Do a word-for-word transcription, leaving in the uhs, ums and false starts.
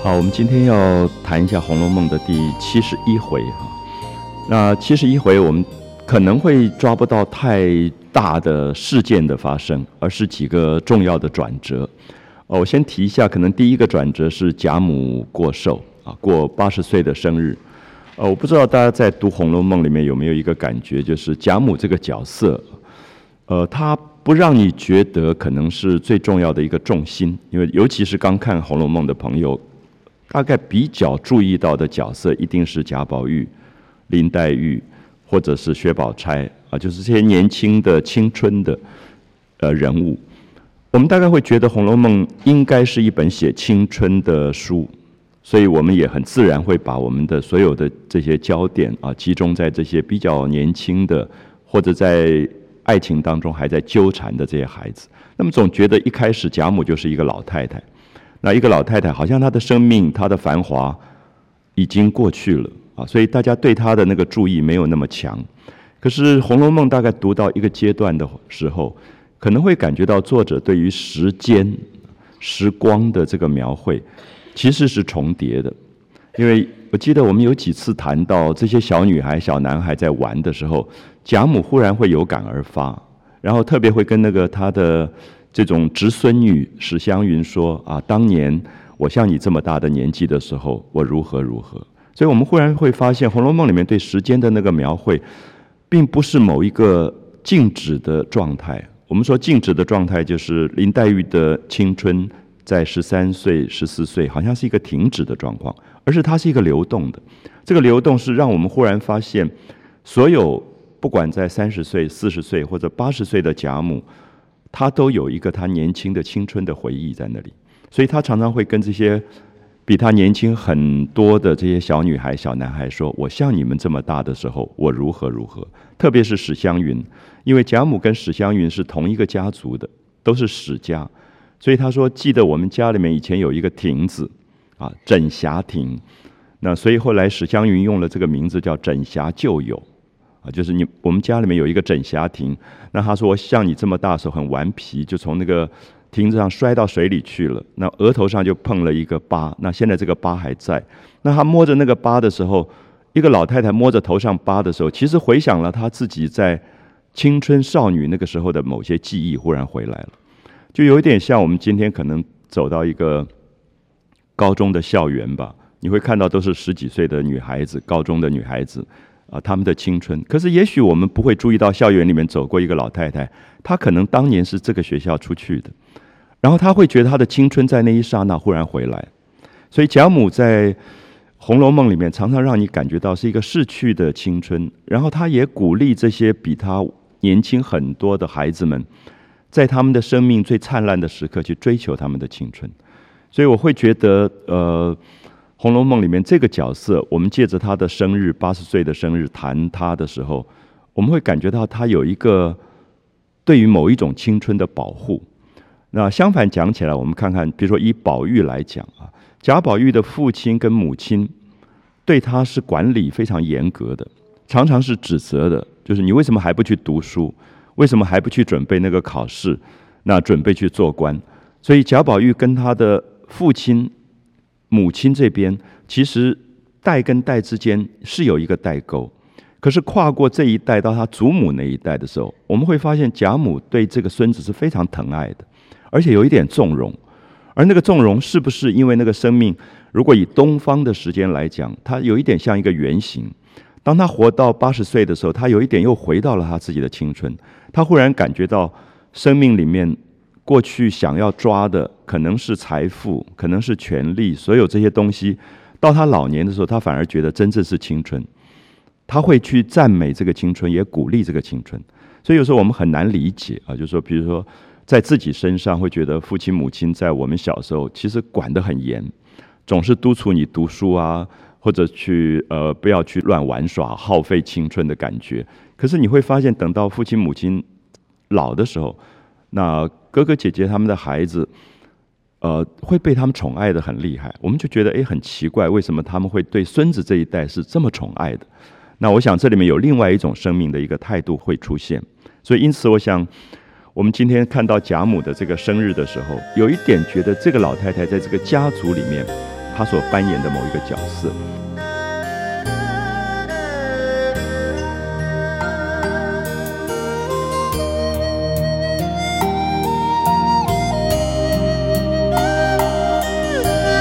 好，我们今天要谈一下《红楼梦》的第七十一回哈。那七十一回我们可能会抓不到太大的事件的发生，而是几个重要的转折。我先提一下，可能第一个转折是贾母过寿啊，过八十岁的生日。呃，我不知道大家在读《红楼梦》里面有没有一个感觉，就是贾母这个角色，呃，她不让你觉得可能是最重要的一个重心，因为尤其是刚看《红楼梦》的朋友，大概比较注意到的角色一定是贾宝玉、林黛玉，或者是薛宝钗啊，就是这些年轻的、青春的呃人物。我们大概会觉得《红楼梦》应该是一本写青春的书，所以我们也很自然会把我们的所有的这些焦点啊，集中在这些比较年轻的，或者在爱情当中还在纠缠的这些孩子。那么总觉得一开始贾母就是一个老太太，那一个老太太好像她的生命、她的繁华已经过去了啊，所以大家对她的那个注意没有那么强。可是《红楼梦》大概读到一个阶段的时候，可能会感觉到作者对于时间、时光的这个描绘其实是重叠的。因为我记得我们有几次谈到这些小女孩、小男孩在玩的时候，贾母忽然会有感而发，然后特别会跟那个她的这种侄孙女史湘云说啊，当年我像你这么大的年纪的时候，我如何如何。所以我们忽然会发现，《红楼梦》里面对时间的那个描绘，并不是某一个静止的状态。我们说静止的状态，就是林黛玉的青春在十三岁、十四岁，好像是一个停止的状况，而是它是一个流动的。这个流动是让我们忽然发现，所有不管在三十岁、四十岁或者八十岁的贾母，他都有一个他年轻的青春的回忆在那里，所以他常常会跟这些比他年轻很多的这些小女孩、小男孩说：“我像你们这么大的时候，我如何如何。”特别是史湘云，因为贾母跟史湘云是同一个家族的，都是史家，所以他说：“记得我们家里面以前有一个亭子啊，枕霞亭。那所以后来史湘云用了这个名字叫枕霞旧友。”啊，就是你我们家里面有一个枕霞亭，那他说像你这么大的时候很顽皮，就从那个亭子上摔到水里去了，那额头上就碰了一个疤，那现在这个疤还在。那他摸着那个疤的时候，一个老太太摸着头上疤的时候，其实回想了他自己在青春少女那个时候的某些记忆忽然回来了，就有一点像我们今天可能走到一个高中的校园吧，你会看到都是十几岁的女孩子，高中的女孩子啊，他们的青春。可是也许我们不会注意到校园里面走过一个老太太，她可能当年是这个学校出去的，然后她会觉得她的青春在那一刹那忽然回来。所以贾母在《红楼梦》里面常常让你感觉到是一个逝去的青春，然后她也鼓励这些比她年轻很多的孩子们，在他们的生命最灿烂的时刻去追求他们的青春。所以我会觉得呃《红楼梦》里面这个角色，我们借着他的生日，八十岁的生日谈他的时候，我们会感觉到他有一个对于某一种青春的保护。那相反讲起来，我们看看，比如说以宝玉来讲啊，贾宝玉的父亲跟母亲对他是管理非常严格的，常常是指责的，就是你为什么还不去读书？为什么还不去准备那个考试？那准备去做官？所以贾宝玉跟他的父亲、母亲这边，其实代跟代之间是有一个代沟。可是跨过这一代到他祖母那一代的时候，我们会发现贾母对这个孙子是非常疼爱的，而且有一点纵容。而那个纵容是不是因为那个生命，如果以东方的时间来讲，它有一点像一个圆形。当他活到八十岁的时候，他有一点又回到了他自己的青春，他忽然感觉到生命里面过去想要抓的可能是财富，可能是权力，所有这些东西，到他老年的时候，他反而觉得真正是青春。他会去赞美这个青春，也鼓励这个青春。所以有时候我们很难理解啊，就是说，比如说在自己身上会觉得父亲母亲在我们小时候其实管得很严，总是督促你读书啊，或者去呃不要去乱玩耍，耗费青春的感觉。可是你会发现，等到父亲母亲老的时候，那哥哥姐姐他们的孩子，呃，会被他们宠爱得很厉害。我们就觉得，哎，很奇怪，为什么他们会对孙子这一代是这么宠爱的？那我想这里面有另外一种生命的一个态度会出现。所以因此，我想我们今天看到贾母的这个生日的时候，有一点觉得这个老太太在这个家族里面， 他所扮演的某一个角色。